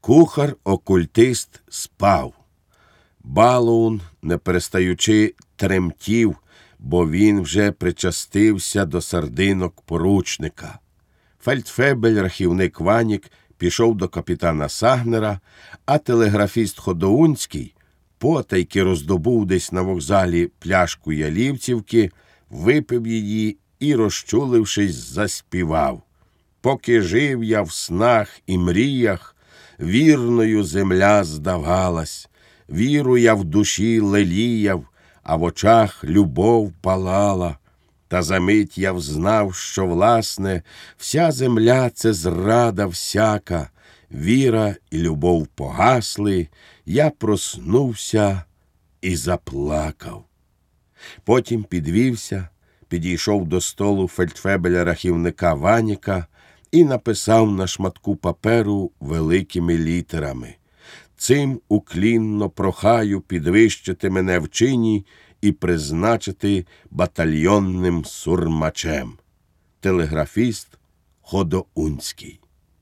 Кухар-окультист спав. Балуун, не перестаючи, тремтів, бо він вже причастився до сардинок поручника. Фельдфебель-рахівник Ванік пішов до капітана Сагнера, а телеграфіст Ходоунський потайки роздобув десь на вокзалі пляшку ялівцівки, випив її і, розчулившись, заспівав. Поки жив я в снах і мріях, вірною земля здавалась, віру я в душі леліяв, а в очах любов палала. Та за мить я взнав, що, власне, вся земля – це зрада всяка, віра і любов погасли, я проснувся і заплакав. Потім підвівся, підійшов до столу фельдфебеля-рахівника Ваніка і написав на шматку паперу великими літерами: «Цим уклінно прохаю підвищити мене в чині і призначити батальйонним сурмачем. Телеграфіст Ходоунський».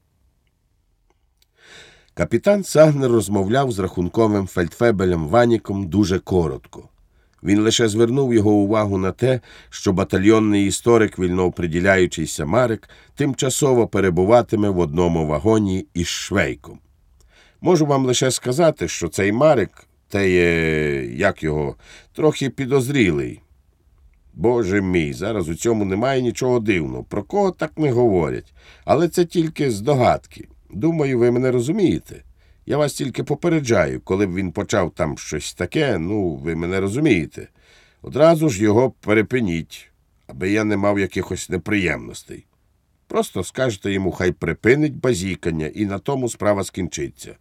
Капітан Сагнер розмовляв з рахунковим фельдфебелем Ваніком дуже коротко. Він лише звернув його увагу на те, що батальйонний історик, вільнооприділяючийся Марек, тимчасово перебуватиме в одному вагоні із Швейком. Можу вам лише сказати, що цей Марек, трохи підозрілий. Боже мій, зараз у цьому немає нічого дивного. Про кого так не говорять? Але це тільки здогадки. Думаю, ви мене розумієте. Я вас тільки попереджаю, коли б він почав там щось таке, ви мене розумієте. Одразу ж його перепиніть, аби я не мав якихось неприємностей. Просто скажете йому, хай припинить базікання, і на тому справа скінчиться.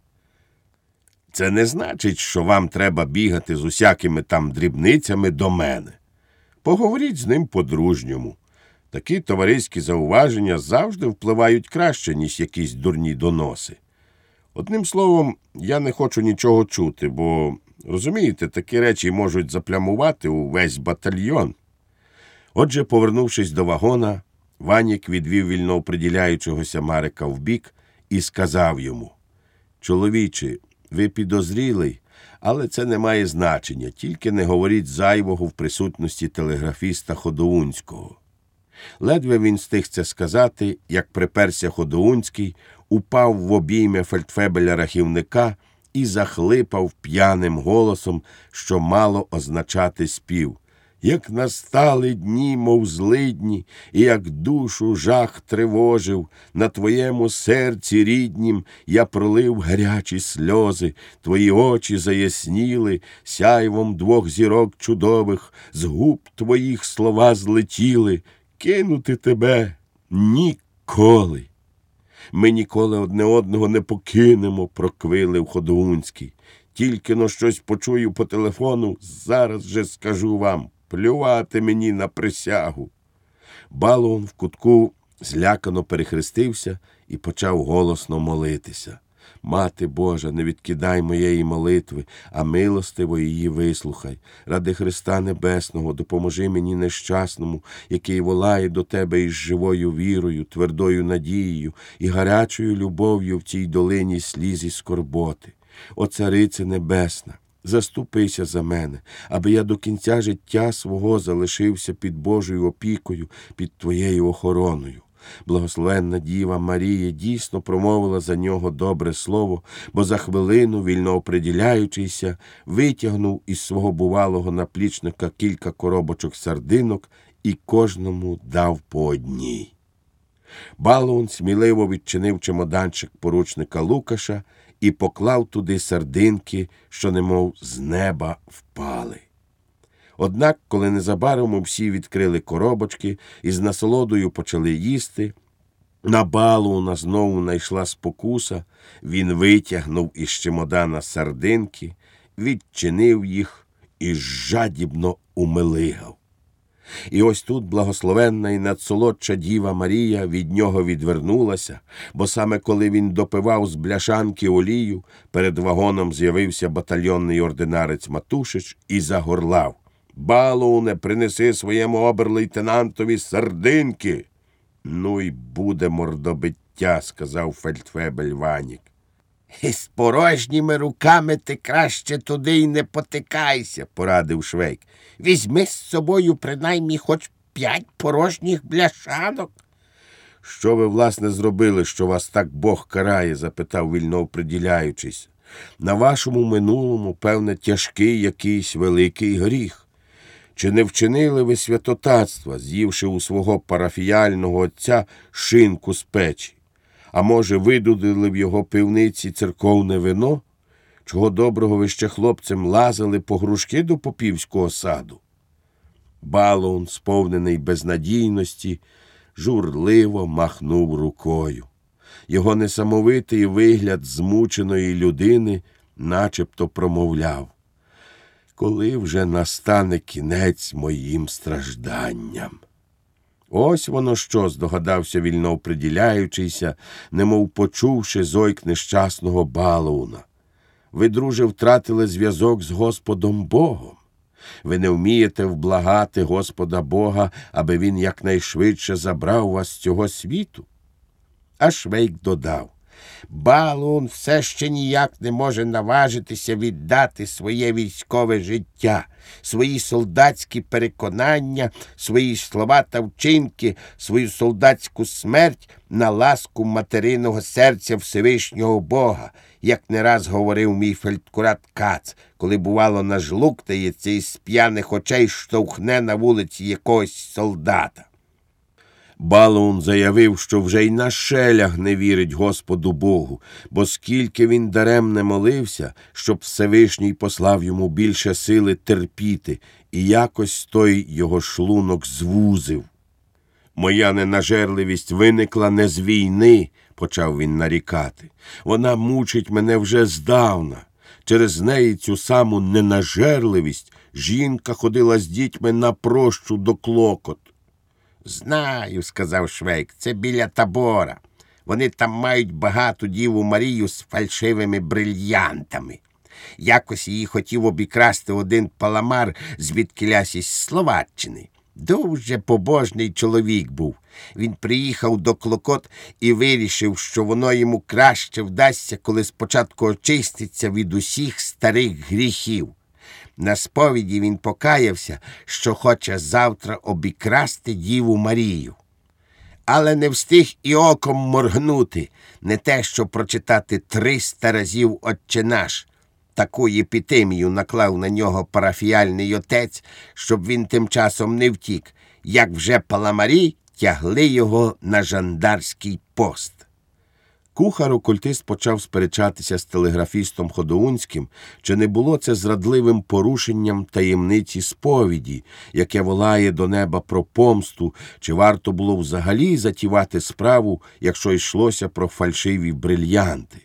Це не значить, що вам треба бігати з усякими там дрібницями до мене. Поговоріть з ним по-дружньому. Такі товариські зауваження завжди впливають краще, ніж якісь дурні доноси. Одним словом, я не хочу нічого чути, бо, розумієте, такі речі можуть заплямувати увесь батальйон. Отже, повернувшись до вагона, Ванік відвів вільнооприділяючогося Марека вбік і сказав йому: «Чоловіче, ви підозрілий, але це не має значення, тільки не говоріть зайвого в присутності телеграфіста Ходоунського». Ледве він встиг це сказати, як приперся Ходоунський, упав в обійми фельдфебеля-рахівника і захлипав п'яним голосом, що мало означати спів. «Як настали дні, мов злидні, і як душу жах тривожив, на твоєму серці ріднім я пролив гарячі сльози, твої очі заясніли, сяйвом двох зірок чудових, з губ твоїх слова злетіли, кинути тебе ніколи». «Ми ніколи одне одного не покинемо», – проквилив Ходоунський. «Тільки-но щось почую по телефону, зараз же скажу вам, плювати мені на присягу». Балуун в кутку злякано перехрестився і почав голосно молитися: «Мати Божа, не відкидай моєї молитви, а милостиво її вислухай. Ради Христа Небесного допоможи мені нещасному, який волає до тебе із живою вірою, твердою надією і гарячою любов'ю в цій долині сліз і скорботи. О, Царице Небесна, заступися за мене, аби я до кінця життя свого залишився під Божою опікою, під твоєю охороною». Благословенна Діва Марія дійсно промовила за нього добре слово, бо за хвилину, вільнооприділяючийся, витягнув із свого бувалого наплічника кілька коробочок сардинок і кожному дав по одній. Балуун сміливо відчинив чемоданчик поручника Лукаша і поклав туди сардинки, що немов з неба впали. Однак, коли незабаром всі відкрили коробочки і з насолодою почали їсти, на Балууна знову найшла спокуса, він витягнув із чемодана сардинки, відчинив їх і жадібно умилигав. І ось тут благословенна і надсолодша Діва Марія від нього відвернулася, бо саме коли він допивав з бляшанки олію, перед вагоном з'явився батальйонний ординарець Матушич і загорлав: «Балууне, принеси своєму обер-лейтенантові сардинки!» «Ну й буде мордобиття», – сказав фельдфебель Ванік. З порожніми руками ти краще туди й не потикайся, порадив Швейк. Візьми з собою принаймні хоч 5 порожніх бляшанок. Що ви, власне, зробили, що вас так Бог карає? Запитав Вільнов, приділяючись. На вашому минулому, певне, тяжкий якийсь великий гріх. Чи не вчинили ви святотатства, з'ївши у свого парафіяльного отця шинку з печі? А може, видудили в його пивниці церковне вино? Чого доброго ви ще хлопцем лазили по грушки до попівського саду? Балуун, сповнений безнадійності, журливо махнув рукою. Його несамовитий вигляд змученої людини начебто промовляв: «Коли вже настане кінець моїм стражданням?» Ось воно що, здогадався Вільнов, приділяючися, немов почувши зойк нещасного Балууна. Ви, друже, втратили зв'язок з Господом Богом. Ви не вмієте вблагати Господа Бога, аби він якнайшвидше забрав вас з цього світу. А Швейк додав: Балуун все ще ніяк не може наважитися віддати своє військове життя, свої солдатські переконання, свої слова та вчинки, свою солдатську смерть на ласку материного серця Всевишнього Бога, як не раз говорив мій фельдкурат Кац, коли, бувало, нажлуктається і з п'яних очей штовхне на вулиці якогось солдата. Балуун заявив, що вже й на шелях не вірить Господу Богу, бо скільки він даремне молився, щоб Всевишній послав йому більше сили терпіти, і якось той його шлунок звузив. «Моя ненажерливість виникла не з війни», – почав він нарікати. «Вона мучить мене вже здавна. Через неї, цю саму ненажерливість, жінка ходила з дітьми на прощу до Клокот». «Знаю», – сказав Швейк, – «це біля Табора. Вони там мають багату Діву Марію з фальшивими брильянтами. Якось її хотів обікрасти один паламар звідкілясь із Словаччини. Дуже побожний чоловік був. Він приїхав до Клокот і вирішив, що воно йому краще вдасться, коли спочатку очиститься від усіх старих гріхів. На сповіді він покаявся, що хоче завтра обікрасти Діву Марію. Але не встиг і оком моргнути, не те, що прочитати 300 разів «Отче наш». Таку єпітемію наклав на нього парафіяльний отець, щоб він тим часом не втік, як вже паламарі тягли його на жандарський пост. Кухар-окультист почав сперечатися з телеграфістом Ходоунським, чи не було це зрадливим порушенням таємниці сповіді, яке волає до неба про помсту, чи варто було взагалі затівати справу, якщо йшлося про фальшиві брильянти.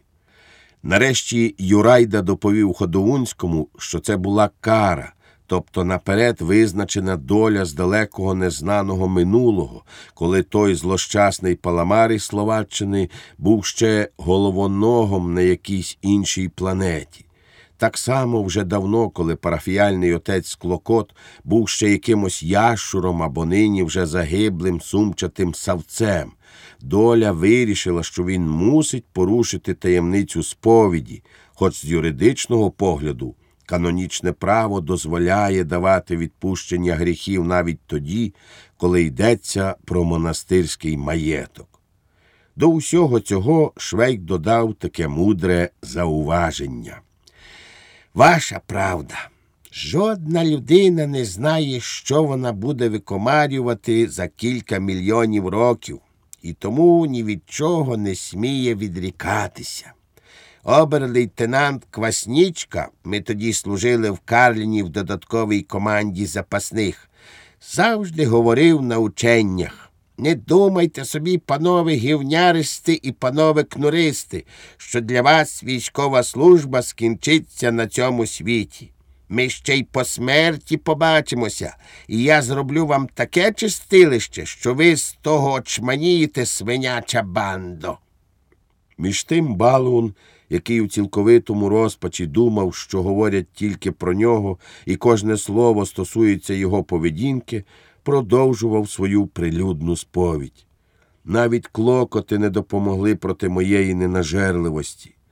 Нарешті Юрайда доповів Ходоунському, що це була кара, тобто наперед визначена доля з далекого незнаного минулого, коли той злощасний паламар із Словаччини був ще головоногом на якійсь іншій планеті. Так само вже давно, коли парафіяльний отець Клокот був ще якимось ящуром або нині вже загиблим сумчатим савцем, доля вирішила, що він мусить порушити таємницю сповіді, хоч з юридичного погляду канонічне право дозволяє давати відпущення гріхів навіть тоді, коли йдеться про монастирський маєток. До усього цього Швейк додав таке мудре зауваження. «Ваша правда. Жодна людина не знає, що вона буде викомарювати за кілька мільйонів років, і тому ні від чого не сміє відрікатися. Обер-лейтенант Кваснічка, ми тоді служили в Карліні в додатковій команді запасних, завжди говорив на ученнях: не думайте собі, панове гівняристи і панове кнуристи, що для вас військова служба скінчиться на цьому світі. Ми ще й по смерті побачимося, і я зроблю вам таке чистилище, що ви з того очманієте, свиняча бандо». Між тим Балуун, який у цілковитому розпачі думав, що говорять тільки про нього, і кожне слово стосується його поведінки, продовжував свою прилюдну сповідь. «Навіть клокоти не допомогли проти моєї ненажерливості.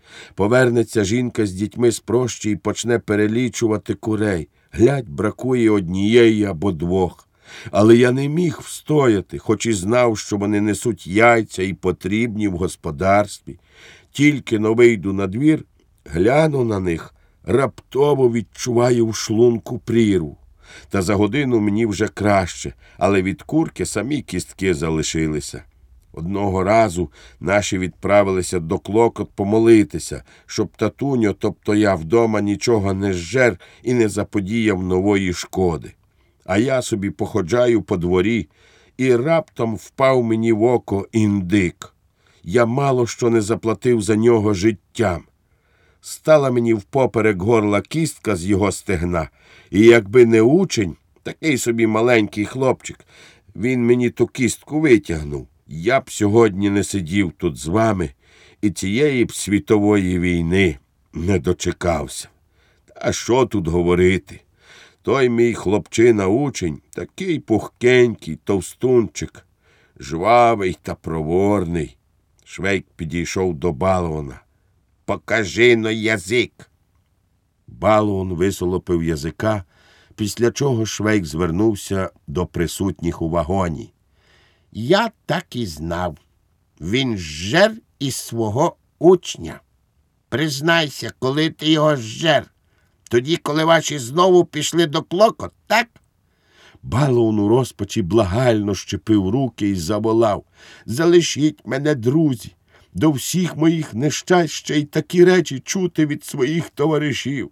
Повернеться жінка з дітьми з прощі і почне перелічувати курей. Глядь, бракує однієї або двох. Але я не міг встояти, хоч і знав, що вони несуть яйця і потрібні в господарстві. Тільки но вийду на двір, гляну на них, раптово відчуваю в шлунку прірву. Та за годину мені вже краще, але від курки самі кістки залишилися. Одного разу наші відправилися до Клокот помолитися, щоб татуньо, тобто я, вдома нічого не зжер і не заподіяв нової шкоди. А я собі походжаю по дворі, і раптом впав мені в око індик. Я мало що не заплатив за нього життям. Стала мені впоперек горла кістка з його стегна, і якби не учень, такий собі маленький хлопчик, він мені ту кістку витягнув. Я б сьогодні не сидів тут з вами і цієї б світової війни не дочекався. Та що тут говорити? Той мій хлопчина-учень, такий пухкенький, товстунчик, жвавий та проворний. Швейк підійшов до Балуона. «Покажи-но язик!» Балуон висолопив язика, після чого Швейк звернувся до присутніх у вагоні. «Я так і знав. Він зжер із свого учня. Признайся, коли ти його зжер? Тоді, коли ваші знову пішли до Клокот, так?» Балуон у розпачі благально щепив руки і заволав. «Залишіть мене, друзі! До всіх моїх нещасть ще й такі речі чути від своїх товаришів».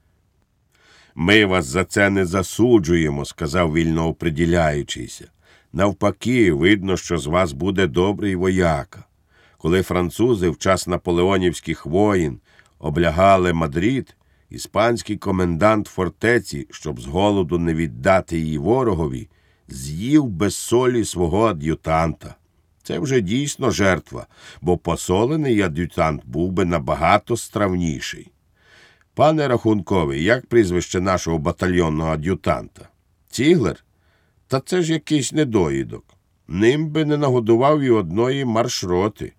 «Ми вас за це не засуджуємо», – сказав вільнооприділяючийся. «Навпаки, видно, що з вас буде добрий вояка. Коли французи в час наполеонівських воїн облягали Мадрид, іспанський комендант фортеці, щоб з голоду не віддати її ворогові, з'їв без солі свого ад'ютанта. Це вже дійсно жертва, бо посолений ад'ютант був би набагато стравніший. Пане Рахунковий, як прізвище нашого батальйонного ад'ютанта? Ціглер? Та це ж якийсь недоїдок. Ним би не нагодував і одної маршроти».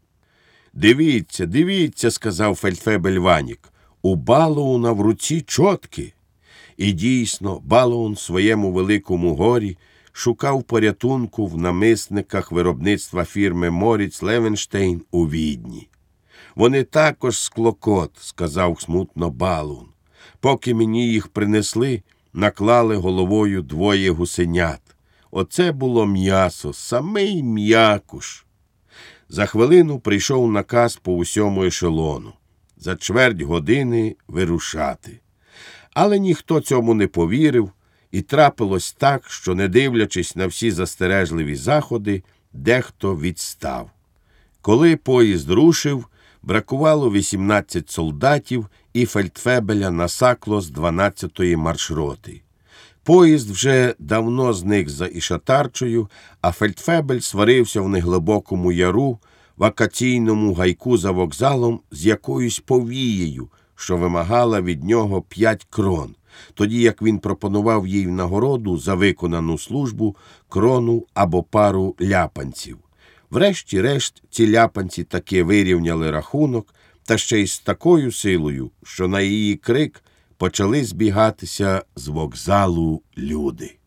«Дивіться, дивіться», – сказав фельдфебель Ванік, – «у Балуона в руці чотки». І дійсно, Балуон в своєму великому горі шукав порятунку в намисниках виробництва фірми Моріц Левенштейн у Відні. «Вони також з Клокот», – сказав смутно Балуон. «Поки мені їх принесли, наклали головою двоє гусенят. Оце було м'ясо, самий м'якуш». За хвилину прийшов наказ по усьому ешелону. За чверть години вирушати. Але ніхто цьому не повірив, і трапилось так, що, не дивлячись на всі застережливі заходи, дехто відстав. Коли поїзд рушив, бракувало 18 солдатів і фельдфебеля на сакло з 12-ї маршроти. Поїзд вже давно зник за Ішатарчою, а фельдфебель сварився в неглибокому яру, вакаційному гайку за вокзалом з якоюсь повією, що вимагала від нього 5 крон, тоді як він пропонував їй в нагороду за виконану службу крону або пару ляпанців. Врешті-решт ці ляпанці таки вирівняли рахунок, та ще й з такою силою, що на її крик почали збігатися з вокзалу люди.